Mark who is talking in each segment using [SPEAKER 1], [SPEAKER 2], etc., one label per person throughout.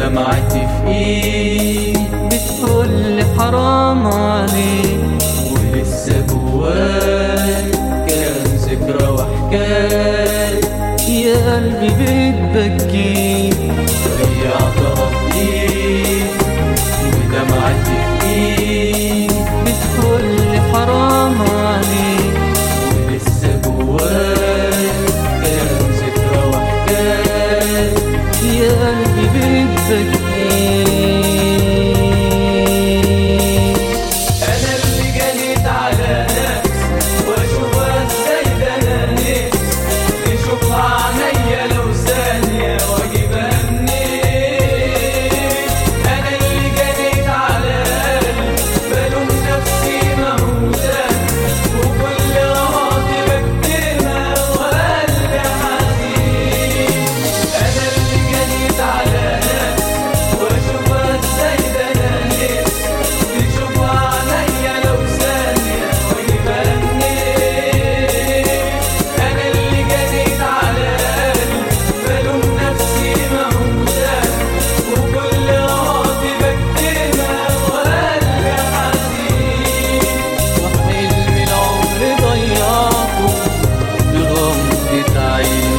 [SPEAKER 1] ودمعتي في ايد بتقولي حرام عليك، ولسه جواك كام ذكرى وحكاية يا قلبي بتبكيك. ضيعتها في ايد ودمعتي في ايد بتقولي حرام عليك، ولسه جواك كام ذكرى وحكاية يا قلبي بتبكيك.
[SPEAKER 2] انا اللي جنيت على نفسي واشوفها ازاي، ده انا نفسي تشوفها عينيا لو ثانية واجيبها منين. انا اللي جنيت على قلبي بلوم نفسي مهووسة، وكل غلطي بكتمها وقلبي حزين. انا اللي جنيت على نفسي واشوفها ازاي، ده انا نفسي تشوفها عينيا لو ثانية واجيبها منين. انا اللي جنيت على قلبي بلوم نفسي مهووسة، وكل غلطي بكتمها وقلبي حزين.
[SPEAKER 1] وحلم العمر ضيعته بغمضة عين.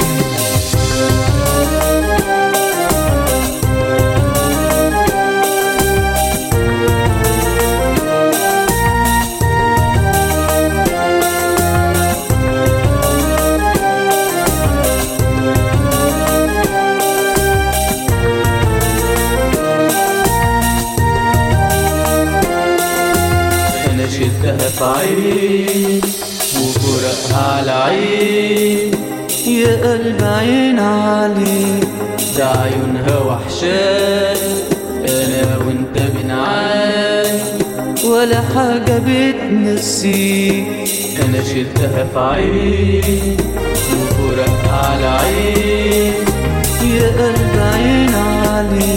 [SPEAKER 1] أنا شلتها في عين وفرقها على عين، يا قلب عين عليك ده عيونها وحشاك، أنا وأنت بنعاني ولا حاجة بتنسيك. أنا شلتها في عين وفرقها على عين، يا قلب عين عليك